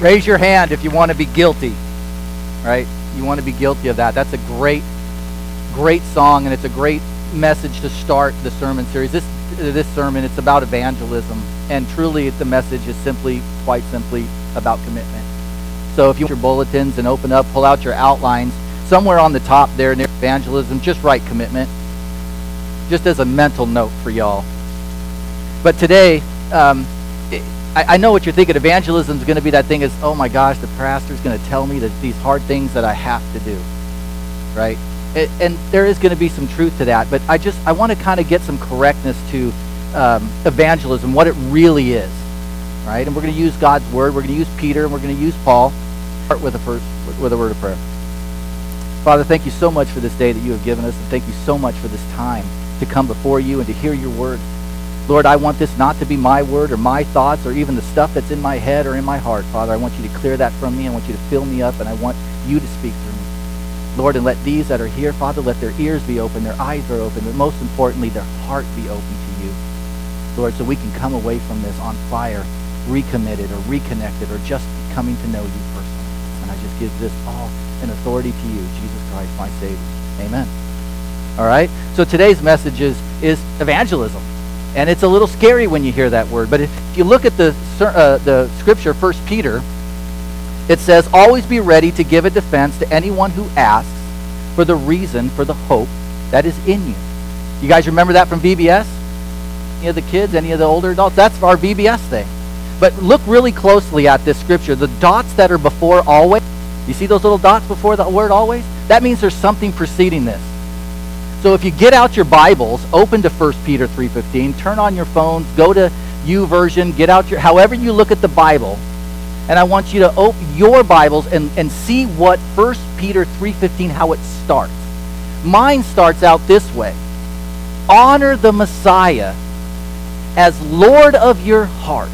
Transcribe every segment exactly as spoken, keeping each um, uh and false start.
Raise your hand if you want to be guilty, right? You want to be guilty of that. That's a great, great song, and it's a great message to start the sermon series. This this sermon, it's about evangelism, and truly the message is simply, quite simply, about commitment. So if you want your bulletins and open up, pull out your outlines, somewhere on the top there near evangelism, just write commitment, just as a mental note for y'all. But today, um, I, I know what you're thinking. Evangelism is going to be that thing is, oh my gosh, the pastor's going to tell me that these hard things that I have to do, right? It, and there is going to be some truth to that, but I just, I want to kind of get some correctness to um, evangelism, what it really is, right? And we're going to use God's word. We're going to use Peter, and we're going to use Paul. Start with a first, with a word of prayer. Father, thank you so much for this day that you have given us, and thank you so much for this time to come before you and to hear your word. Lord, I want this not to be my word or my thoughts or even the stuff that's in my head or in my heart. Father, I want you to clear that from me. I want you to fill me up, and I want you to speak through me. Lord, and let these that are here, Father, let their ears be open, their eyes are open, but most importantly, their heart be open to you. Lord, so we can come away from this on fire, recommitted or reconnected or just coming to know you personally. And I just give this all in authority to you, Jesus Christ, my Savior. Amen. All right? So today's message is, is evangelism. And it's a little scary when you hear that word. But if you look at the uh, the scripture, First Peter, it says, always be ready to give a defense to anyone who asks for the reason for the hope that is in you. You guys remember that from V B S? Any of the kids, any of the older adults? That's our V B S thing. But look really closely at this scripture. The dots that are before always, you see those little dots before the word always? That means there's something preceding this. So if you get out your Bibles, open to First Peter three fifteen, turn on your phones, go to YouVersion, get out your, however you look at the Bible, and I want you to open your Bibles and, and see what First Peter three fifteen, how it starts. Mine starts out this way. Honor the Messiah as Lord of your heart.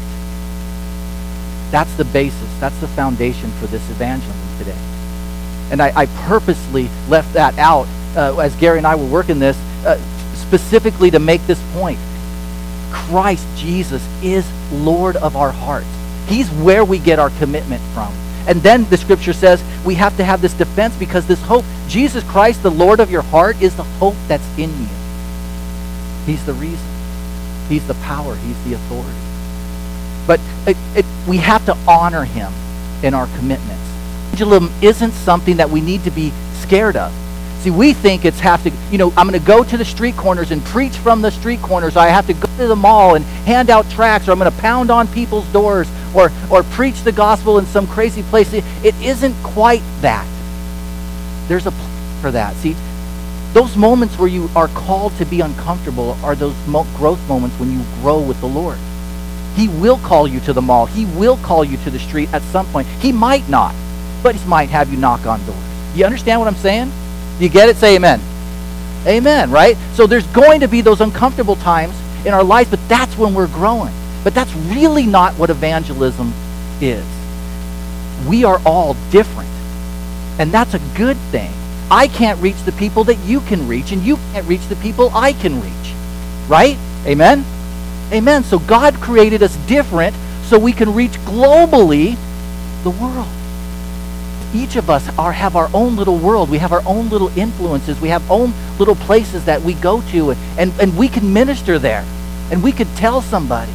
That's the basis. That's the foundation for this evangelism today. And I, I purposely left that out uh, as Gary and I were working this, uh, specifically to make this point. Christ Jesus is Lord of our hearts. He's where we get our commitment from. And then the scripture says we have to have this defense because this hope, Jesus Christ, the Lord of your heart, is the hope that's in you. He's the reason. He's the power. He's the authority. But it, it, we have to honor him in our commitments. Evangelism isn't something that we need to be scared of. See, we think it's have to, you know, I'm going to go to the street corners and preach from the street corners. I have to go to the mall and hand out tracts, or I'm going to pound on people's doors, or or preach the gospel in some crazy place. It, it isn't quite that. There's a place for that. See, those moments where you are called to be uncomfortable are those mo- growth moments when you grow with the Lord. He will call you to the mall. He will call you to the street at some point. He might not, but he might have you knock on doors. You understand what I'm saying? You get it? Say amen. Amen, right? So there's going to be those uncomfortable times in our lives, but that's when we're growing. But that's really not what evangelism is. We are all different, and that's a good thing. I can't reach the people that you can reach, and you can't reach the people I can reach, right? Amen? Amen. So God created us different so we can reach globally the world. Each of us are have our own little world. We have our own little influences. We have own little places that we go to, and, and, and we can minister there, and we could tell somebody.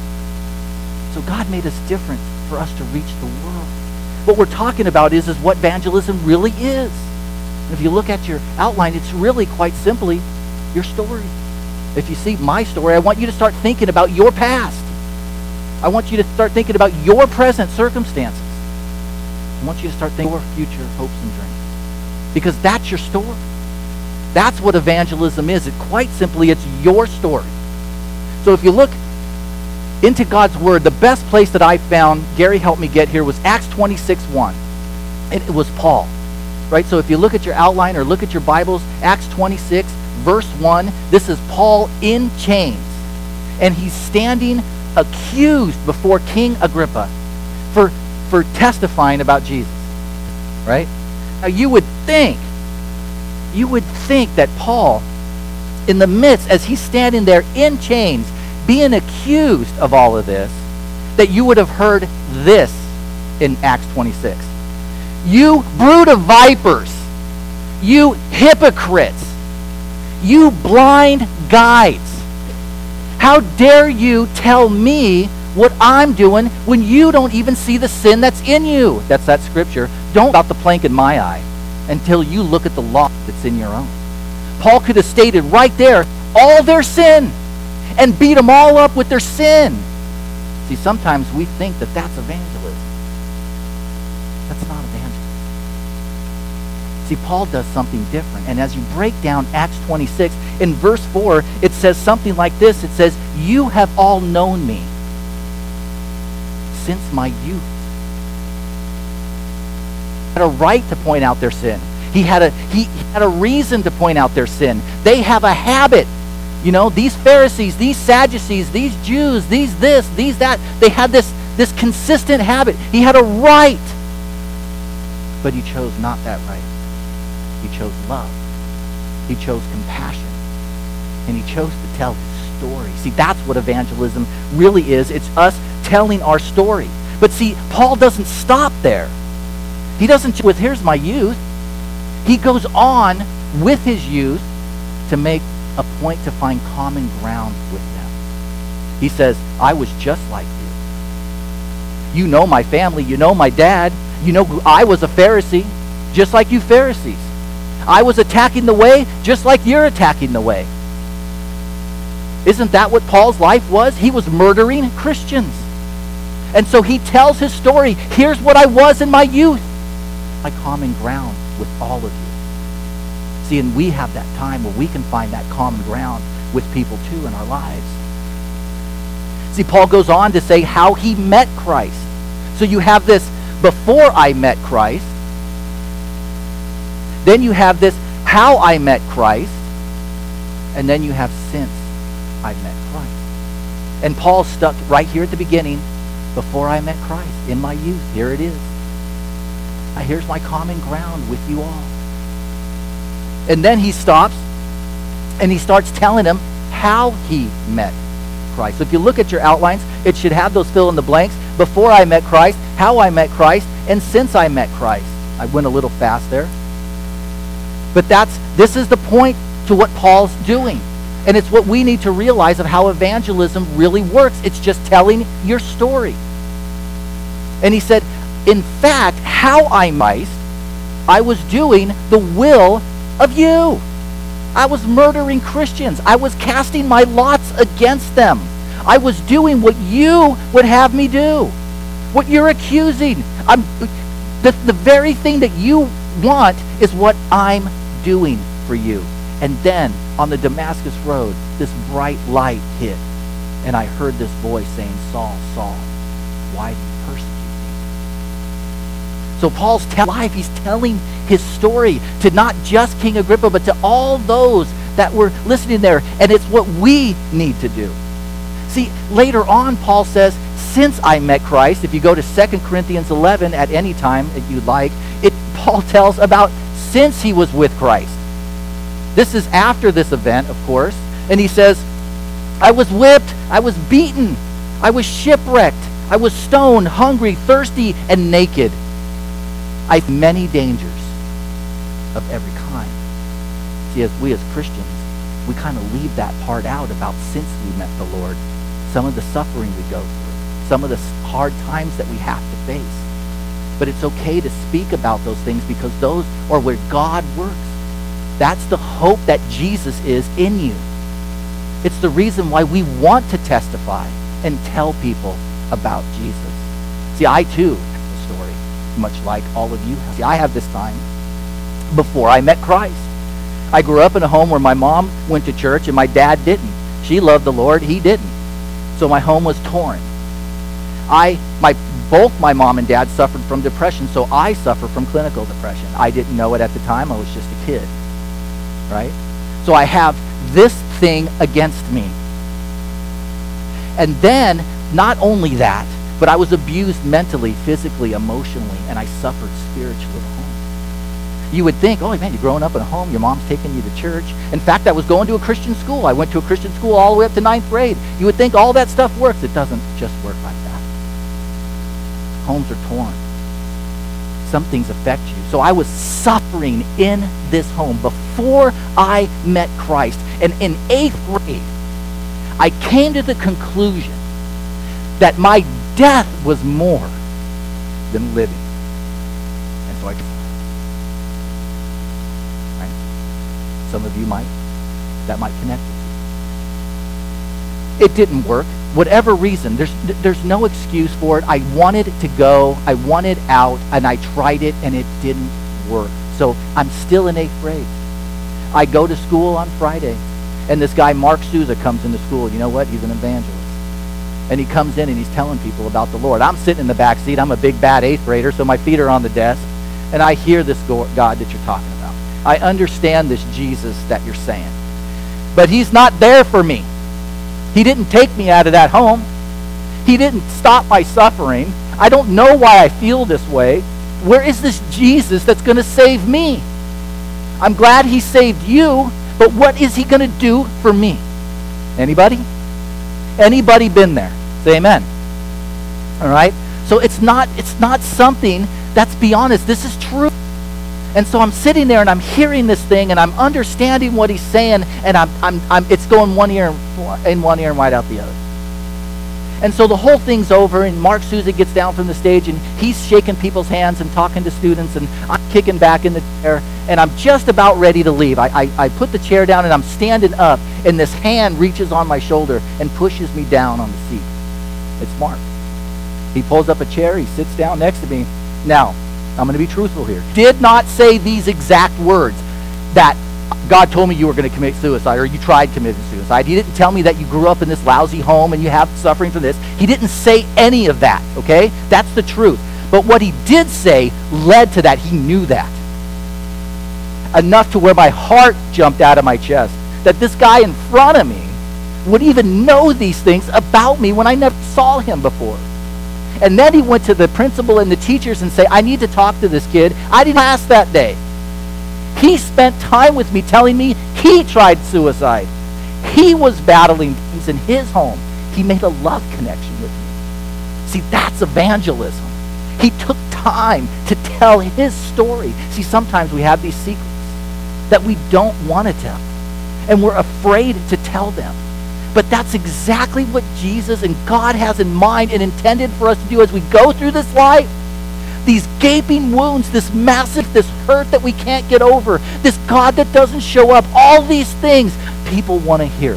So God made us different for us to reach the world. What we're talking about is, is what evangelism really is. And if you look at your outline, it's really quite simply your story. If you see my story, I want you to start thinking about your past. I want you to start thinking about your present circumstances. I want you to start thinking your future hopes and dreams. Because that's your story. That's what evangelism is. It quite simply, it's your story. So if you look into God's Word, the best place that I found, Gary helped me get here, was Acts twenty-six one. And it was Paul. Right? So if you look at your outline or look at your Bibles, Acts twenty-six, verse one, this is Paul in chains. And he's standing accused before King Agrippa for for testifying about Jesus, right? Now you would think, you would think that Paul, in the midst, as he's standing there in chains, being accused of all of this, that you would have heard this in Acts twenty-six. You brood of vipers, you hypocrites, you blind guides. How dare you tell me what I'm doing when you don't even see the sin that's in you? That's that scripture. Don't about the plank in my eye until you look at the log that's in your own. Paul could have stated right there all their sin and beat them all up with their sin. See, sometimes we think that that's evangelism. That's not evangelism. See, Paul does something different. And as you break down Acts twenty-six, in verse four, it says something like this. It says, you have all known me since my youth. He had a right to point out their sin. He had a he had a reason to point out their sin. They have a habit. You know, these Pharisees, these Sadducees, these Jews, these this, these that, they had this, this consistent habit. He had a right. But he chose not that right. He chose love. He chose compassion. And he chose to tell his story. See, that's what evangelism really is. It's us telling our story. But see, Paul doesn't stop there. He doesn't with, here's my youth. He goes on with his youth to make a point to find common ground with them. He says, I was just like you. You know my family. You know my dad. You know I was a Pharisee, just like you Pharisees. I was attacking the way, just like you're attacking the way. Isn't that what Paul's life was? He was murdering Christians. And so he tells his story. Here's what I was in my youth. My common ground with all of you. See, and we have that time where we can find that common ground with people too in our lives. See, Paul goes on to say how he met Christ. So you have this before I met Christ. Then you have this how I met Christ. And then you have since I met Christ. And Paul stuck right here at the beginning, before I met Christ, in my youth. Here it is. Here's my common ground with you all. And then he stops and he starts telling them how he met Christ. So if you look at your outlines, it should have those fill in the blanks. Before I met Christ, how I met Christ, and since I met Christ. I went a little fast there. But that's this is the point to what Paul's doing. And it's what we need to realize of how evangelism really works. It's just telling your story. And he said, in fact, how I might, I was doing the will of you. I was murdering Christians. I was casting my lots against them. I was doing what you would have me do. What you're accusing. I'm, the, the very thing that you want is what I'm doing for you. And then on the Damascus road, this bright light hit. And I heard this voice saying, Saul, Saul, why do you persecute? So Paul's te- life, he's telling his story to not just King Agrippa, but to all those that were listening there. And it's what we need to do. See, later on, Paul says, since I met Christ, if you go to Second Corinthians eleven at any time that you'd like, it Paul tells about since he was with Christ. This is after this event, of course. And he says, I was whipped, I was beaten, I was shipwrecked, I was stoned, hungry, thirsty, and naked. I have many dangers of every kind. See, as we as Christians, we kind of leave that part out about since we met the Lord. Some of the suffering we go through. Some of the hard times that we have to face. But it's okay to speak about those things because those are where God works. That's the hope that Jesus is in you. It's the reason why we want to testify and tell people about Jesus. See, I too have a story, much like all of you. See, I have this time before I met Christ. I grew up in a home where my mom went to church and my dad didn't. She loved the Lord, he didn't. So my home was torn. I, my, both my mom and dad suffered from depression, so I suffered from clinical depression. I didn't know it at the time. I was just a kid, right? So I have this thing against me. And then, not only that, but I was abused mentally, physically, emotionally, and I suffered spiritually at home. You would think, oh man, you're growing up in a home, your mom's taking you to church. In fact, I was going to a Christian school. I went to a Christian school all the way up to ninth grade. You would think all that stuff works. It doesn't just work like that. Homes are torn. some things affect you. So I was suffering in this home before I met Christ. And in eighth grade, I came to the conclusion that my death was more than living. And so I could, right? Some of you might, that might connect with you. It didn't work. Whatever reason, there's there's no excuse for it. I wanted to go, I wanted out, and I tried it, and it didn't work. So I'm still in eighth grade. I go to school on Friday, and this guy, Mark Souza, comes into school. You know what? He's an evangelist. And he comes in, and he's telling people about the Lord. I'm sitting in the back seat. I'm a big, bad eighth grader, so my feet are on the desk, and I hear this God that you're talking about. I understand this Jesus that you're saying. But he's not there for me. He didn't take me out of that home. He didn't stop my suffering. I don't know why I feel this way. Where is this Jesus that's going to save me? I'm glad he saved you, but what is he going to do for me? Anybody? Anybody been there? Say amen. All right? So it's not, it's not something that's beyond us. This is true. And so I'm sitting there and I'm hearing this thing and I'm understanding what he's saying, and I'm, I'm, I'm, it's going one ear in one ear and right out the other. And so the whole thing's over, and Mark Souza gets down from the stage and he's shaking people's hands and talking to students, and I'm kicking back in the chair and I'm just about ready to leave. I, I, I put the chair down and I'm standing up, and this hand reaches on my shoulder and pushes me down on the seat. It's Mark. He pulls up a chair, he sits down next to me. Now, I'm going to be truthful here. Did not say these exact words, that God told me you were going to commit suicide, or you tried committing suicide. He didn't tell me that you grew up in this lousy home and you have suffering from this. He didn't say any of that, okay? That's the truth. But what he did say led to that. He knew that. Enough to where my heart jumped out of my chest, that this guy in front of me would even know these things about me when I never saw him before. And then he went to the principal and the teachers and say, I need to talk to this kid. I didn't ask that day. He spent time with me telling me he tried suicide. He was battling things in his home. He made a love connection with me. See, that's evangelism. He took time to tell his story. See, sometimes we have these secrets that we don't want to tell, and we're afraid to tell them. But that's exactly what Jesus and God has in mind and intended for us to do as we go through this life. These gaping wounds, this massive, this hurt that we can't get over, this God that doesn't show up, all these things people want to hear.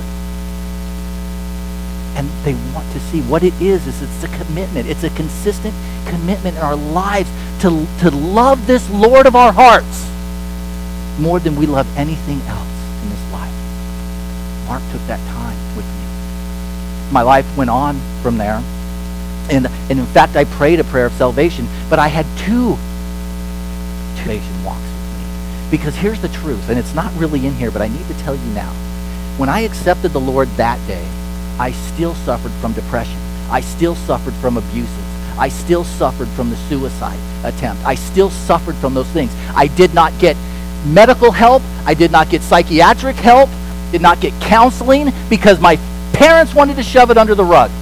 And they want to see what it is. is it's a commitment. It's a consistent commitment in our lives to, to love this Lord of our hearts more than we love anything else in this life. Mark took that time with me. My life went on from there. And, and in fact, I prayed a prayer of salvation, but I had two salvation walks with me. Because here's the truth, and it's not really in here, but I need to tell you now. When I accepted the Lord that day, I still suffered from depression. I still suffered from abuses. I still suffered from the suicide attempt. I still suffered from those things. I did not get medical help. I did not get psychiatric help. Did not get counseling because my parents wanted to shove it under the rug.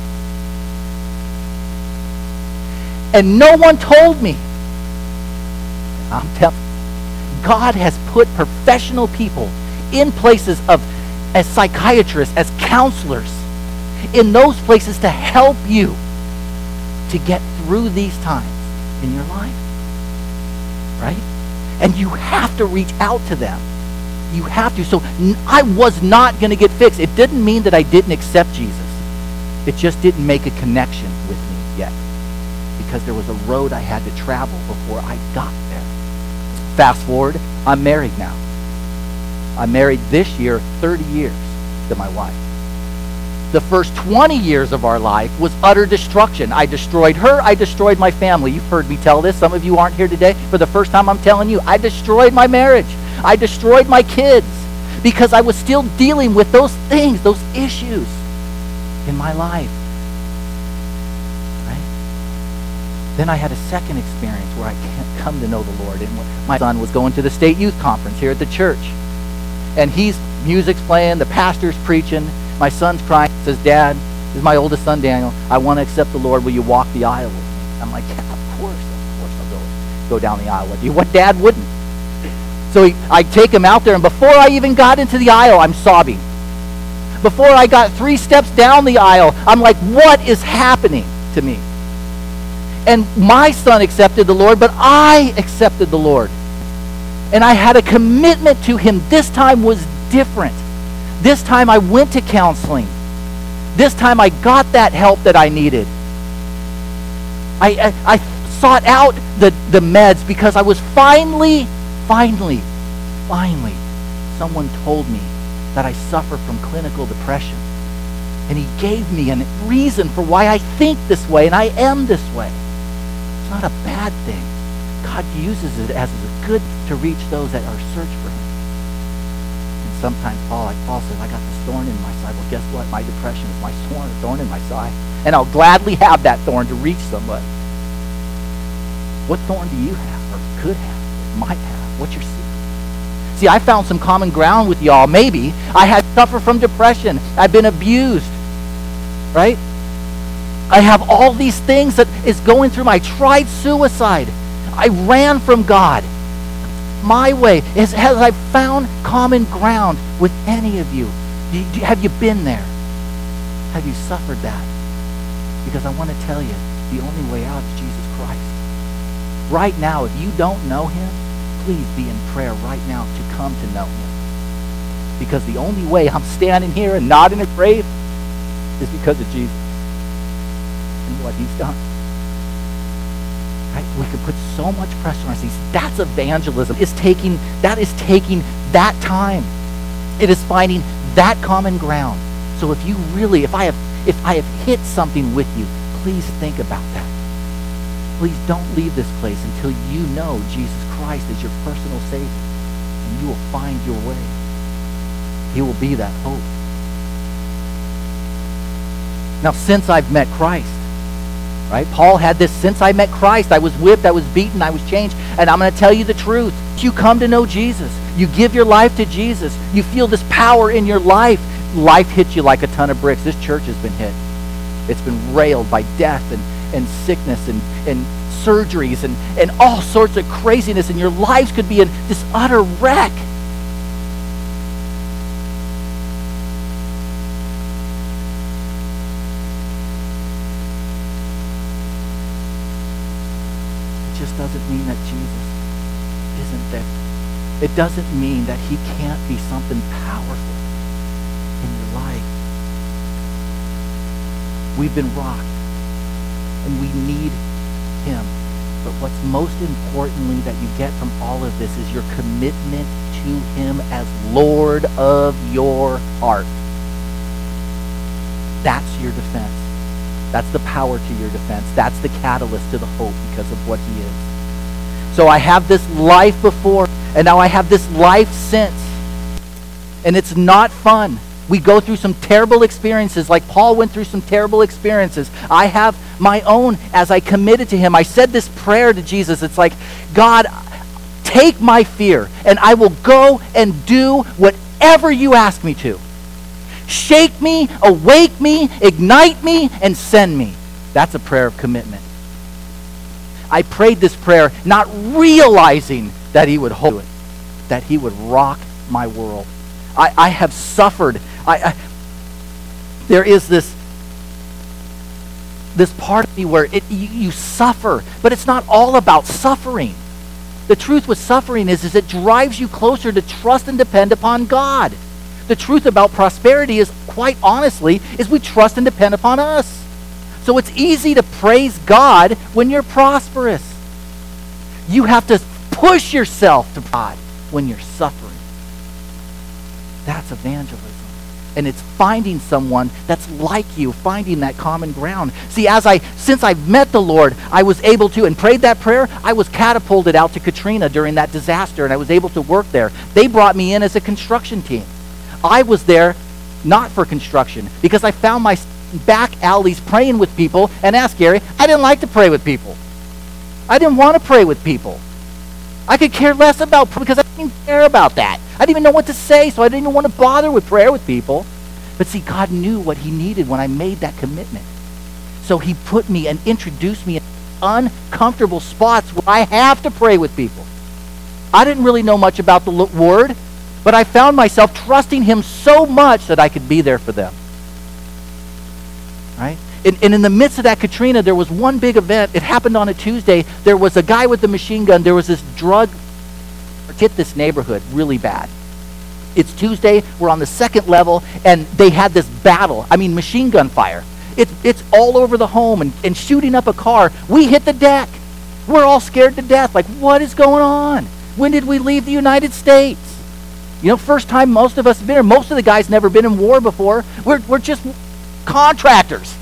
And no one told me. I'm telling you, God has put professional people in places of, as psychiatrists, as counselors, in those places to help you to get through these times in your life. Right? And you have to reach out to them. You have to. So I was not going to get fixed. It didn't mean that I didn't accept Jesus. It just didn't make a connection with me yet, because there was a road I had to travel before I got there. Fast forward, I'm married now. I'm married this year thirty years to my wife. The first twenty years of our life was utter destruction. I destroyed her. I destroyed my family. You've heard me tell this. Some of you aren't here today. For the first time, I'm telling you, I destroyed my marriage. I destroyed my kids because I was still dealing with those things, those issues in my life. Right? Then I had a second experience where I can't come to know the Lord. And my son was going to the state youth conference here at the church. And he's, music's playing, the pastor's preaching. My son's crying, says, Dad, this is my oldest son, Daniel. I want to accept the Lord. Will you walk the aisle with me? I'm like, yeah, of course, of course I'll go. go down the aisle with you. What dad wouldn't? So he, I take him out there, and before I even got into the aisle, I'm sobbing. Before I got three steps down the aisle, I'm like, what is happening to me? And my son accepted the Lord, but I accepted the Lord. And I had a commitment to him. This time was different. This time I went to counseling. This time I got that help that I needed. I, I, I sought out the, the meds because I was finally, finally, finally, someone told me that I suffer from clinical depression. And he gave me a reason for why I think this way and I am this way. It's not a bad thing. God uses it as a good to reach those that are search for him. And sometimes Paul, like Paul says, I got this thorn in my side. Well, guess what? My depression is my thorn, thorn in my side. And I'll gladly have that thorn to reach somebody. What thorn do you have or could have, might have? What's your secret? See, I found some common ground with y'all. Maybe I had suffered from depression. I've been abused, right? I have all these things that is going through my. I tried suicide. I ran from God. My way. Has, has I found common ground with any of you? Do, do, have you been there? Have you suffered that? Because I want to tell you, the only way out is Jesus Christ. Right now, if you don't know him, please be in prayer right now to come to know him. Because the only way I'm standing here and not in a grave is because of Jesus and what he's done. Right? We can put so much pressure on these. That's evangelism. It's taking, that is taking that time. It is finding that common ground. So if you really, if I have, if I have hit something with you, please think about that. Please don't leave this place until you know Jesus Christ is your personal Savior, and you will find your way. He will be that hope. Now, since I've met Christ, right? Paul had this, since I met Christ, I was whipped, I was beaten, I was changed, and I'm going to tell you the truth. You come to know Jesus. You give your life to Jesus. You feel this power in your life. Life hits you like a ton of bricks. This church has been hit. It's been railed by death and and sickness and, and surgeries and, and all sorts of craziness, and your lives could be in this utter wreck. It just doesn't mean that Jesus isn't there. It doesn't mean that he can't be something powerful in your life. We've been rocked. And we need him. But what's most importantly that you get from all of this is your commitment to him as Lord of your heart. That's your defense. That's the power to your defense. That's the catalyst to the hope because of what he is. So I have this life before, and now I have this life since. And it's not fun. We go through some terrible experiences, like Paul went through some terrible experiences. I have my own as I committed to him. I said this prayer to Jesus. It's like, God, take my fear, and I will go and do whatever you ask me to. Shake me, awake me, ignite me, and send me. That's a prayer of commitment. I prayed this prayer not realizing that he would hold it, that he would rock my world. I, I have suffered. I, I, there is this, this part of me where it, you, you suffer, but it's not all about suffering. The truth with suffering is, is it drives you closer to trust and depend upon God. The truth about prosperity is, quite honestly, is we trust and depend upon us. So it's easy to praise God when you're prosperous. You have to push yourself to God when you're suffering. That's evangelism. And it's finding someone that's like you, finding that common ground. See, as I, since I've met the Lord, I was able to, and prayed that prayer, I was catapulted out to Katrina during that disaster, and I was able to work there. They brought me in as a construction team. I was there not for construction, because I found my back alleys praying with people, and asked Gary, I didn't like to pray with people. I didn't want to pray with people. I could care less about prayer because I didn't care about that. I didn't even know what to say, so I didn't even want to bother with prayer with people. But see, God knew what he needed when I made that commitment. So he put me and introduced me uncomfortable spots where I have to pray with people. I didn't really know much about the word, but I found myself trusting him so much that I could be there for them. Right? And, and in the midst of that, Katrina, there was one big event. It happened on a Tuesday. There was a guy with a machine gun. There was this drug hit this neighborhood really bad. It's Tuesday. We're on the second level, and they had this battle. I mean, machine gun fire. It's it's all over the home and, and shooting up a car. We hit the deck. We're all scared to death. Like, what is going on? When did we leave the United States? You know, first time most of us have been here. Most of the guys never been in war before. We're we're just contractors.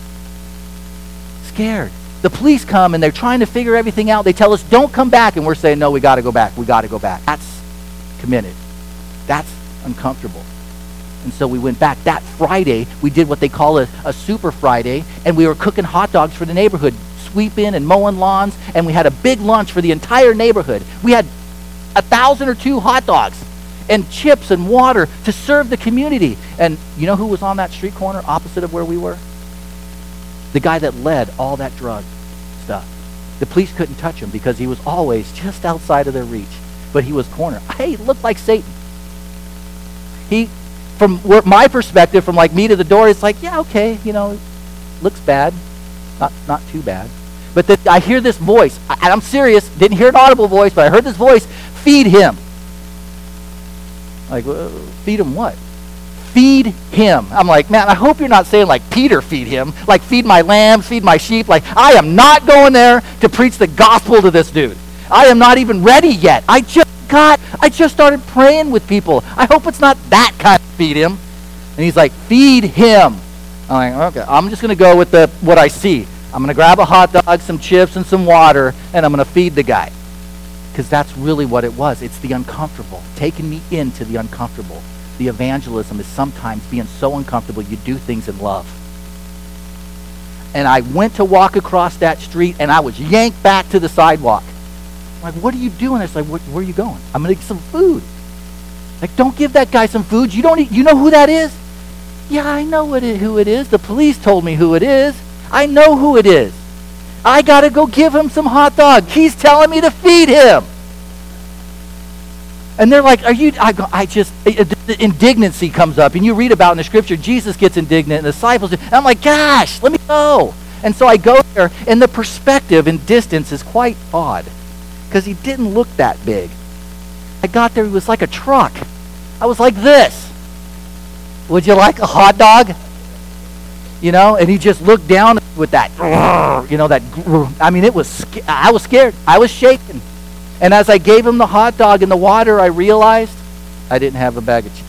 Scared. The police come and they're trying to figure everything out. They tell us, don't come back. And we're saying, no, we got to go back. We got to go back. That's committed. That's uncomfortable. And so we went back. That Friday, we did what they call a, a Super Friday, and we were cooking hot dogs for the neighborhood, sweeping and mowing lawns, and we had a big lunch for the entire neighborhood. We had a thousand or two hot dogs and chips and water to serve the community. And you know who was on that street corner opposite of where we were? The guy that led all that drug stuff. The police couldn't touch him because he was always just outside of their reach. But he was cornered. Hey, he looked like Satan. He, from where, my perspective, from like me to the door, it's like, yeah, okay, you know, looks bad. Not not too bad. But the, I hear this voice. I, and I'm serious. Didn't hear an audible voice, but I heard this voice. Feed him. Like, uh, feed him what? Feed him. I'm like, man, I hope you're not saying like Peter feed him, like feed my lambs, feed my sheep. Like, I am not going there to preach the gospel to this dude. I am not even ready yet. I just got, I just started praying with people. I hope it's not that kind of feed him. And he's like, feed him. I'm like, okay, I'm just going to go with the what I see. I'm going to grab a hot dog, some chips, and some water, and I'm going to feed the guy. Because that's really what it was. It's the uncomfortable, taking me into the uncomfortable. The evangelism is sometimes being so uncomfortable you do things in love. And I went to walk across that street and I was yanked back to the sidewalk. I'm like, what are you doing? It's like, where, where are you going? I'm going to get some food. Like, don't give that guy some food. You don't eat, you know who that is? Yeah, I know what it, who it is. The police told me who it is. I know who it is. I got to go give him some hot dog. He's telling me to feed him. And they're like, are you, I, go, I just, the indignancy comes up. And you read about in the scripture, Jesus gets indignant and the disciples, and I'm like, gosh, let me go. And so I go there, and the perspective and distance is quite odd. Because he didn't look that big. I got there, he was like a truck. I was like this. Would you like a hot dog? You know, and he just looked down with that, you know, that, I mean, it was, I was scared. I was shaking. And as I gave him the hot dog and the water, I realized I didn't have a bag of chips.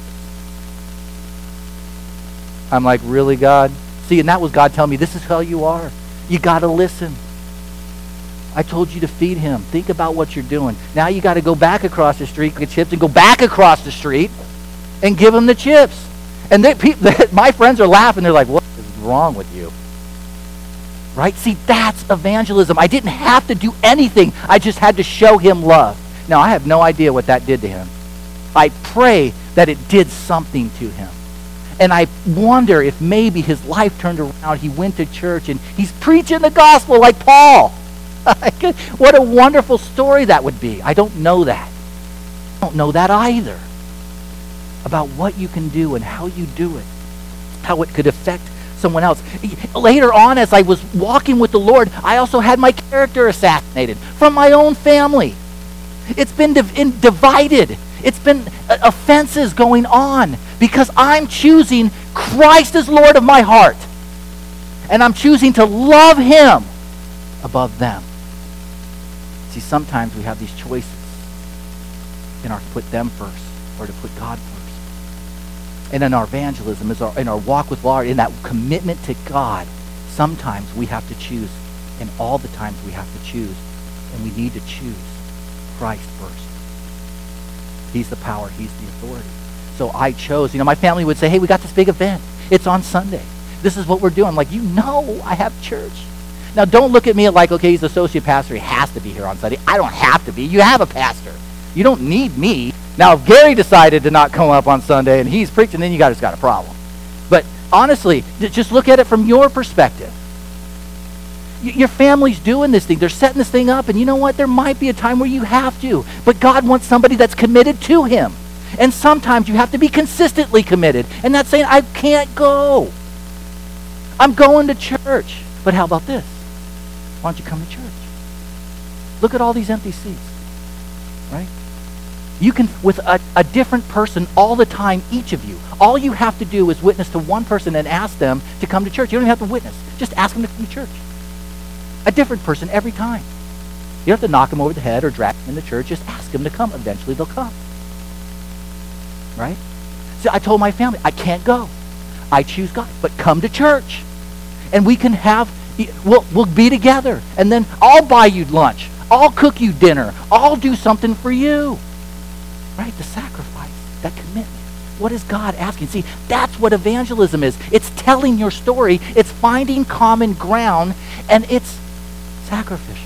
I'm like, really, God? See, and that was God telling me, this is how you are. You got to listen. I told you to feed him. Think about what you're doing. Now you got to go back across the street, get chips, and go back across the street and give him the chips. And they, people, my friends are laughing. They're like, what is wrong with you? Right? See, that's evangelism. I didn't have to do anything. I just had to show him love. Now, I have no idea what that did to him. I pray that it did something to him. And I wonder if maybe his life turned around. He went to church and he's preaching the gospel like Paul. What a wonderful story that would be. I don't know that. I don't know that either. About what you can do and how you do it. How it could affect someone else. Later on, as I was walking with the Lord, I also had my character assassinated from my own family. It's been div- in divided. It's been uh, offenses going on because I'm choosing Christ as Lord of my heart. And I'm choosing to love him above them. See, sometimes we have these choices in our to put them first or to put God first. And in our evangelism, is our, in our walk with Lord, in that commitment to God, sometimes we have to choose, and all the times we have to choose, and we need to choose Christ first. He's the power. He's the authority. So I chose, you know, my family would say, hey, we got this big event. It's on Sunday. This is what we're doing. I'm like, you know, I have church. Now, don't look at me like, okay, he's the associate pastor. He has to be here on Sunday. I don't have to be. You have a pastor. You don't need me. Now, if Gary decided to not come up on Sunday and he's preaching, then you guys got a problem. But honestly, just look at it from your perspective. Y- your family's doing this thing. They're setting this thing up, and you know what? There might be a time where you have to. But God wants somebody that's committed to him. And sometimes you have to be consistently committed. And that's saying, I can't go. I'm going to church. But how about this? Why don't you come to church? Look at all these empty seats, right? You can, with a, a different person all the time, each of you, all you have to do is witness to one person and ask them to come to church. You don't even have to witness. Just ask them to come to church. A different person every time. You don't have to knock them over the head or drag them into church. Just ask them to come. Eventually they'll come. Right? So I told my family, I can't go. I choose God. But come to church. And we can have, we'll, we'll be together. And then I'll buy you lunch. I'll cook you dinner. I'll do something for you. Right? The sacrifice, that commitment. What is God asking? See, that's what evangelism is. It's telling your story. It's finding common ground. And it's sacrificial.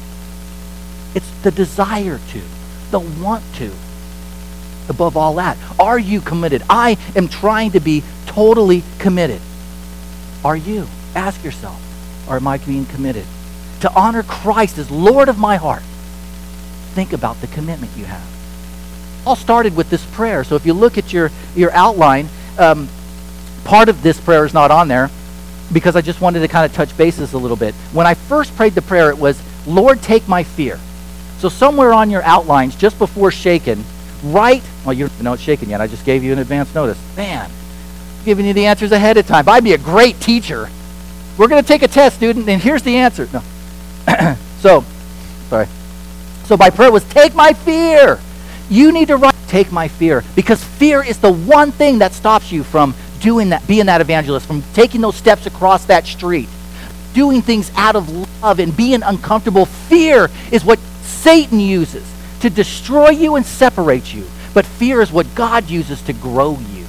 It's the desire to, the want to. Above all that, are you committed? I am trying to be totally committed. Are you? Ask yourself, or am I being committed? To honor Christ as Lord of my heart. Think about the commitment you have. All started with this prayer. So if you look at your, your outline, um, part of this prayer is not on there because I just wanted to kind of touch bases a little bit. When I first prayed the prayer, it was, Lord, take my fear. So somewhere on your outlines, just before shaken, write, well, you don't know it's shaken yet. I just gave you an advance notice. Man, giving you the answers ahead of time. But I'd be a great teacher. We're going to take a test, student, and here's the answer. No. so, sorry. So my prayer was, take my fear. You need to write, take my fear, because fear is the one thing that stops you from doing that, being that evangelist, from taking those steps across that street, doing things out of love and being uncomfortable. Fear is what Satan uses to destroy you and separate you. But fear is what God uses to grow you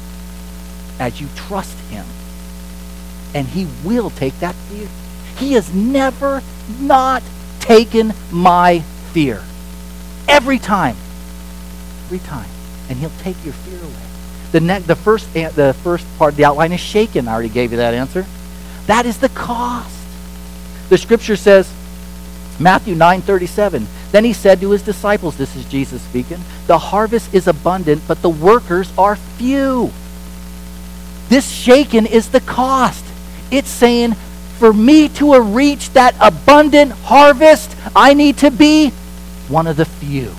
as you trust him. And he will take that fear. He has never not taken my fear. Every time. Every time. And he'll take your fear away. The, ne- the, first, the first part of the outline is shaken. I already gave you that answer. That is the cost. The scripture says, Matthew nine thirty-seven, then he said to his disciples, this is Jesus speaking, the harvest is abundant, but the workers are few. This shaken is the cost. It's saying, for me to reach that abundant harvest, I need to be one of the few.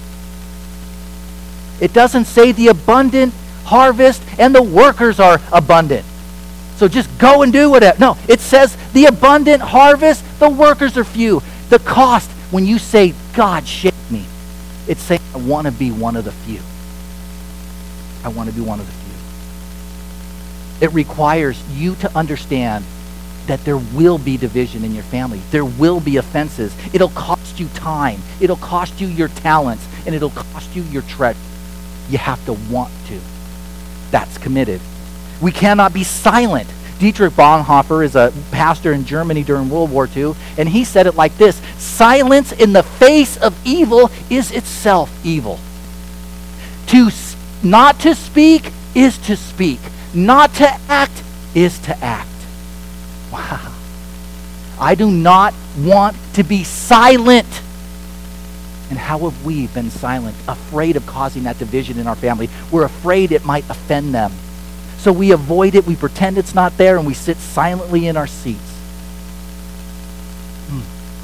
It doesn't say the abundant harvest and the workers are abundant. So just go and do whatever. No, it says the abundant harvest, the workers are few. The cost, when you say, God, shake me, it's saying, I want to be one of the few. I want to be one of the few. It requires you to understand that there will be division in your family. There will be offenses. It'll cost you time. It'll cost you your talents. And it'll cost you your treasure. You have to want to. That's committed. We cannot be silent. Dietrich Bonhoeffer is a pastor in Germany during World War Two, and he said it like this: silence in the face of evil is itself evil. To not to speak is to speak. Not to act is to act. Wow. I do not want to be silent. And how have we been silent? Afraid of causing that division in our family. We're afraid it might offend them. So we avoid it, we pretend it's not there, and we sit silently in our seats. Hmm.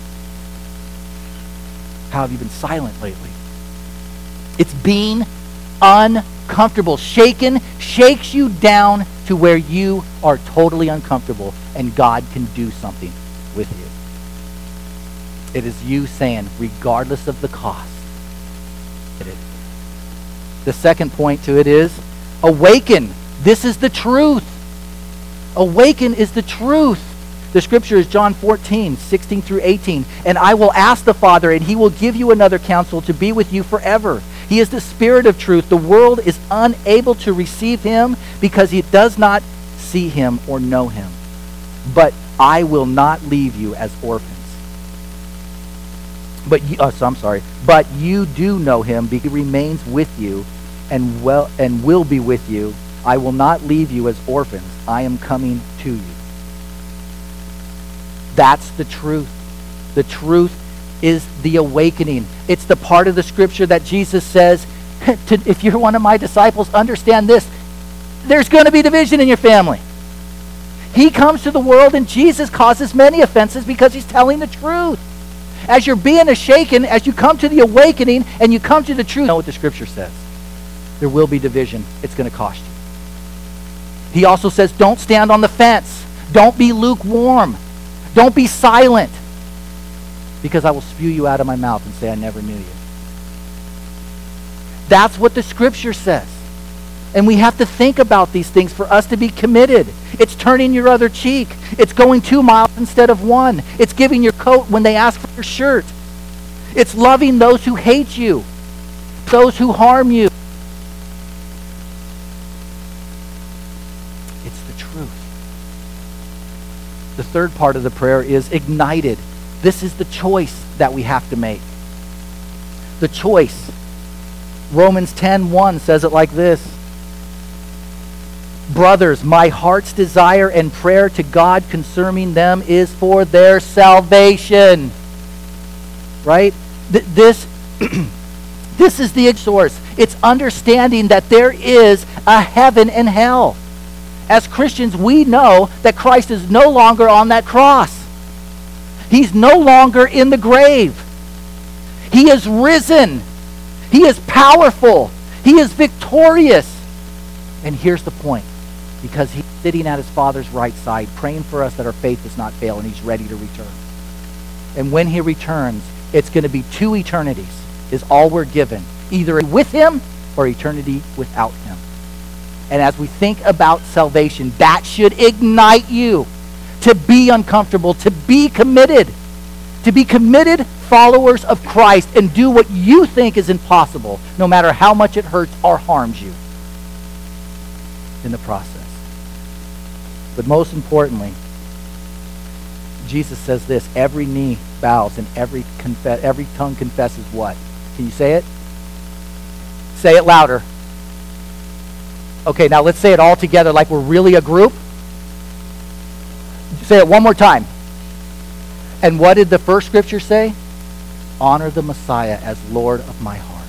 How have you been silent lately? It's being uncomfortable. Shaken shakes you down to where you are totally uncomfortable, and God can do something with you. It is you saying, regardless of the cost, it is. The second point to it is, awaken. This is the truth. Awaken is the truth. The scripture is John fourteen, sixteen through eighteen. And I will ask the Father, and he will give you another counsel to be with you forever. He is the Spirit of truth. The world is unable to receive him because it does not see him or know him. But I will not leave you as orphans. But you, oh, so I'm sorry. But you do know him because he remains with you and well and will be with you. I will not leave you as orphans. I am coming to you. That's the truth. The truth is the awakening. It's the part of the scripture that Jesus says, to, if you're one of my disciples, understand this. There's going to be division in your family. He comes to the world and Jesus causes many offenses because he's telling the truth. As you're being shaken, as you come to the awakening and you come to the truth, you know what the scripture says. There will be division. It's going to cost you. He also says, don't stand on the fence. Don't be lukewarm. Don't be silent. Because I will spew you out of my mouth and say, I never knew you. That's what the scripture says. And we have to think about these things for us to be committed. It's turning your other cheek. It's going two miles instead of one. It's giving your coat when they ask for your shirt. It's loving those who hate you, those who harm you. It's the truth. The third part of the prayer is ignited. This is the choice that we have to make. The choice. Romans ten one says it like this. Brothers, my heart's desire and prayer to God concerning them is for their salvation. Right? Th- this, this is the source. It's understanding that there is a heaven and hell. As Christians, we know that Christ is no longer on that cross. He's no longer in the grave. He is risen. He is powerful. He is victorious. And here's the point. Because he's sitting at his Father's right side, praying for us that our faith does not fail, and he's ready to return. And when he returns, it's going to be two eternities, is all we're given. Either with him or eternity without him. And as we think about salvation, that should ignite you to be uncomfortable, to be committed, to be committed followers of Christ and do what you think is impossible, no matter how much it hurts or harms you in the process. But most importantly, Jesus says this, every knee bows and every confess, every tongue confesses what? Can you say it? Say it louder. Okay, now let's say it all together like we're really a group. Say it one more time. And what did the first scripture say? Honor the Messiah as Lord of my heart.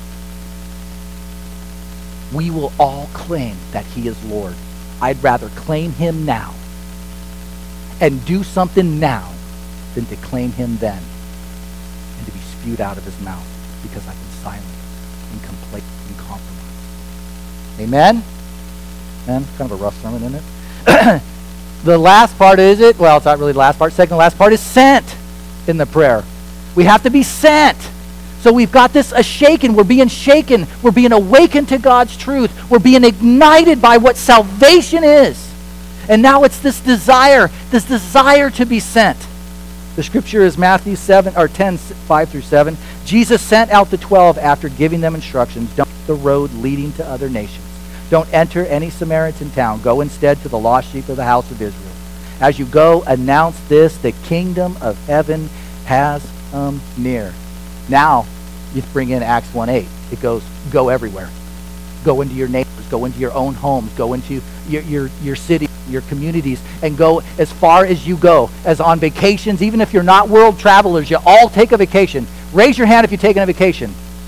We will all claim that he is Lord. I'd rather claim him now and do something now than to claim him then and to be spewed out of his mouth because I've been silent and complacent and compromised. Amen? Man, kind of a rough sermon, isn't it? The last part is it, well, it's not really the last part. Second to last part is sent in the prayer. We have to be sent. So we've got this a shaken. We're being shaken. We're being awakened to God's truth. We're being ignited by what salvation is. And now it's this desire, this desire to be sent. The scripture is Matthew seven or ten, five through seven. Jesus sent out the twelve after giving them instructions. Don't take the road leading to other nations. Don't enter any Samaritan town. Go instead to the lost sheep of the house of Israel. As you go, announce this, the kingdom of heaven has come near. Now, you bring in Acts one eight. It goes, go everywhere. Go into your neighbors. Go into your own homes. Go into your, your, your city, your communities, and go as far as you go. As on vacations, even if you're not world travelers, you all take a vacation. Raise your hand if you're taking a vacation.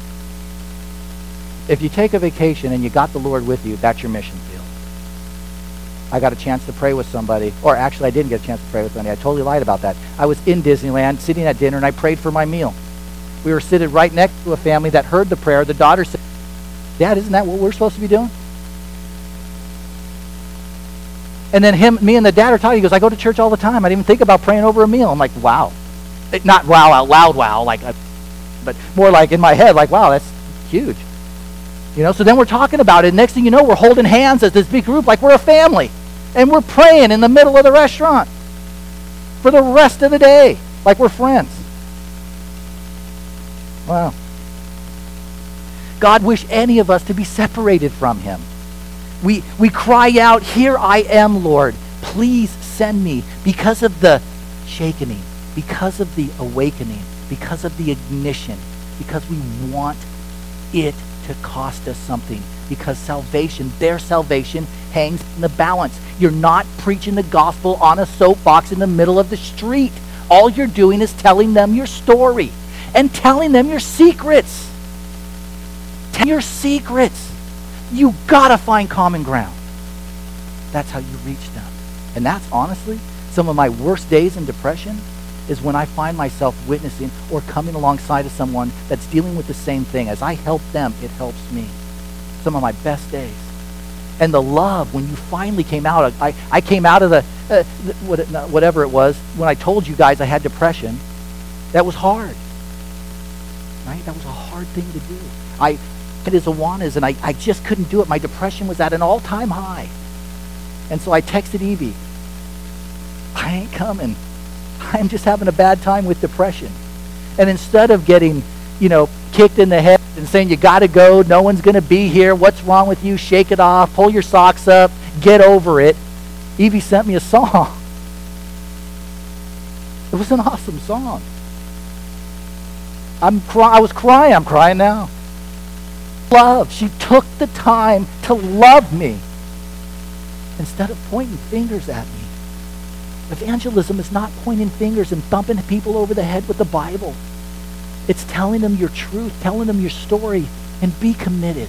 If you take a vacation and you got the Lord with you, that's your mission field. I got a chance to pray with somebody, or actually I didn't get a chance to pray with somebody. I totally lied about that. I was in Disneyland sitting at dinner and I prayed for my meal. We were sitting right next to a family that heard the prayer. The daughter said, Dad, isn't that what we're supposed to be doing? And then him, me and the dad are talking. He goes, I go to church all the time. I didn't even think about praying over a meal. I'm like, wow. It, not wow out loud, wow, like, a, but more like in my head, like, wow, that's huge. You know, so then we're talking about it. Next thing you know, we're holding hands as this big group like we're a family. And we're praying in the middle of the restaurant for the rest of the day like we're friends. Wow. God wished any of us to be separated from him. We, we cry out, here I am, Lord. Please send me because of the shakening, because of the awakening, because of the ignition, because we want it to cost us something, because salvation, their salvation, hangs in the balance. You're not preaching the gospel on a soapbox in the middle of the street. All you're doing is telling them your story and telling them your secrets. Tell your secrets. You gotta find common ground. That's how you reach them. And that's honestly some of my worst days in depression is when I find myself witnessing or coming alongside of someone that's dealing with the same thing. As I help them, it helps me. Some of my best days. And the love, when you finally came out, I, I came out of the, uh, what, whatever it was, when I told you guys I had depression, that was hard. Right? That was a hard thing to do. I did his Awanas, and I, I just couldn't do it. My depression was at an all-time high. And so I texted Evie, I ain't coming. I'm just having a bad time with depression. And instead of getting, you know, kicked in the head and saying, you got to go, no one's going to be here, what's wrong with you, shake it off, pull your socks up, get over it, Evie sent me a song. It was an awesome song. I'm cry- I was crying. I'm crying now. Love. She took the time to love me instead of pointing fingers at me. Evangelism is not pointing fingers and thumping people over the head with the Bible. It's telling them your truth, telling them your story, and be committed.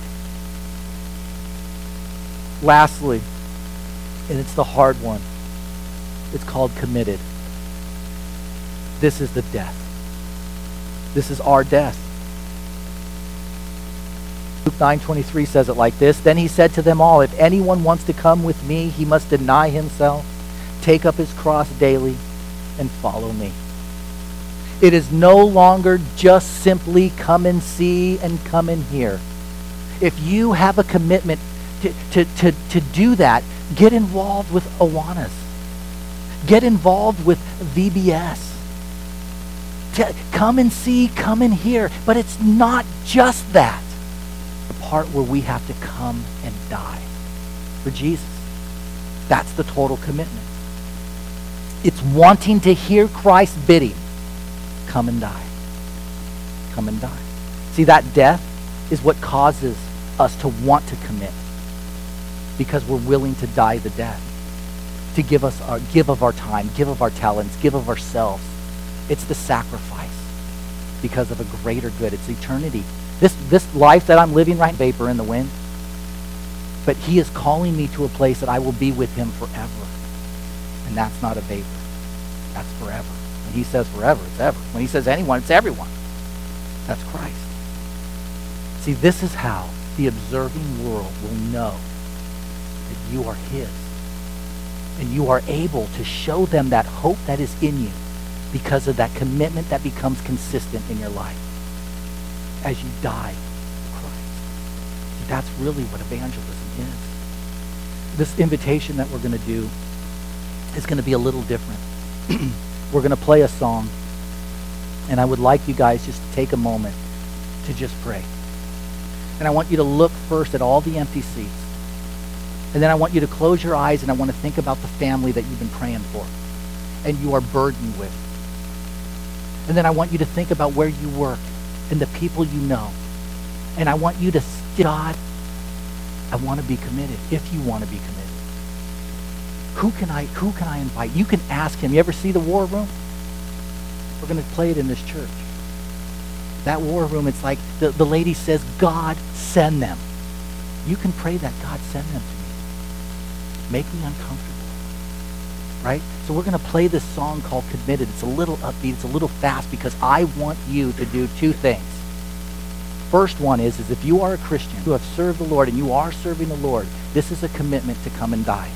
Lastly, and it's the hard one, it's called committed. This is the death. This is our death. Luke nine twenty-three says it like this. Then he said to them all, if anyone wants to come with me, he must deny himself, take up his cross daily, and follow me. It is no longer just simply come and see and come and hear. If you have a commitment to, to, to, to do that, get involved with Awanas. Get involved with V B S. To come and see, come and hear. But it's not just that. The part where we have to come and die for Jesus. That's the total commitment. It's wanting to hear Christ's bidding. Come and die. Come and die. See, that death is what causes us to want to commit, because we're willing to die the death, to give us our, give of our time, give of our talents, give of ourselves. It's the sacrifice because of a greater good. It's eternity. This this life that I'm living right, vapor in the wind. But he is calling me to a place that I will be with him forever. And that's not a vapor. That's forever. When he says forever, it's ever. When he says anyone, it's everyone. That's Christ. See, this is how the observing world will know that you are his. And you are able to show them that hope that is in you because of that commitment that becomes consistent in your life as you die to Christ. See, that's really what evangelism is. This invitation that we're going to do is going to be a little different. We're going to play a song, and I would like you guys just to take a moment to just pray. And I want you to look first at all the empty seats. And then I want you to close your eyes, and I want to think about the family that you've been praying for and you are burdened with. And then I want you to think about where you work and the people you know. And I want you to, God, I want to be committed, if you want to be committed. Who can I who can I invite? You can ask him. You ever see the War Room? We're going to play it in this church. That War Room, it's like the, the lady says, God, send them. You can pray that, God, send them to me. Make me uncomfortable. Right? So we're going to play this song called Committed. It's a little upbeat. It's a little fast because I want you to do two things. First one is, is if you are a Christian who have served the Lord and you are serving the Lord, this is a commitment to come and die.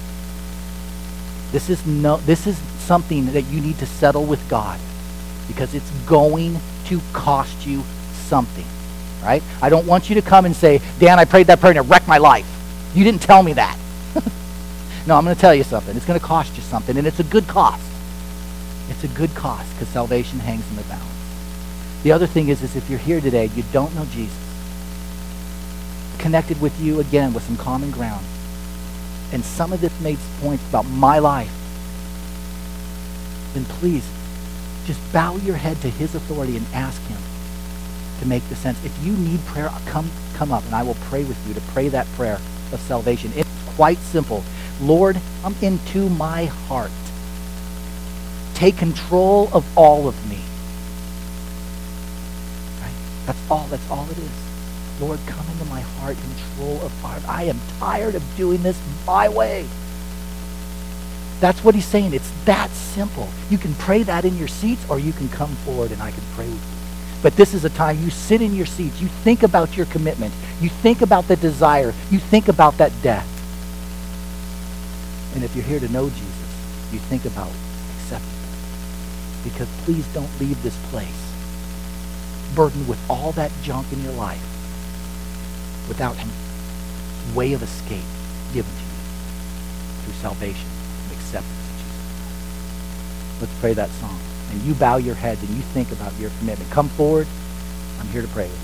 This is no. This is something that you need to settle with God because it's going to cost you something, right? I don't want you to come and say, Dan, I prayed that prayer and it wrecked my life. You didn't tell me that. No, I'm going to tell you something. It's going to cost you something, and it's a good cost. It's a good cost because salvation hangs in the balance. The other thing is, is if you're here today, you don't know Jesus, connected with you again with some common ground, and some of this made points about my life, then please just bow your head to his authority and ask him to make the sense. If you need prayer, come come up and I will pray with you to pray that prayer of salvation. It's quite simple. Lord, come into my heart. take control of all of me. Right? That's all, that's all it is. Lord, come into my heart, control of heart. I am tired of doing this my way. That's what he's saying. It's that simple. You can pray that in your seats, or you can come forward and I can pray with you. But this is a time you sit in your seats. You think about your commitment. You think about the desire. You think about that death. And if you're here to know Jesus, you think about accepting him. Because please don't leave this place burdened with all that junk in your life without a way of escape given to you through salvation and acceptance of Jesus. Let's pray that song. And you bow your heads and you think about your commitment. Come forward. I'm here to pray with you.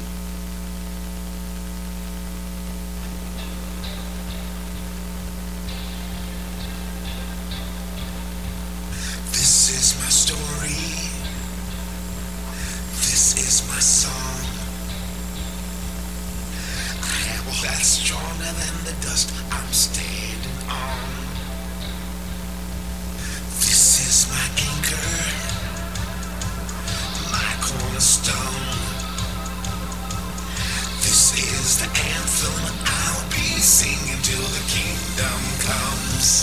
This is my story. This is my song. I have a that's stronger than the dust I'm standing on.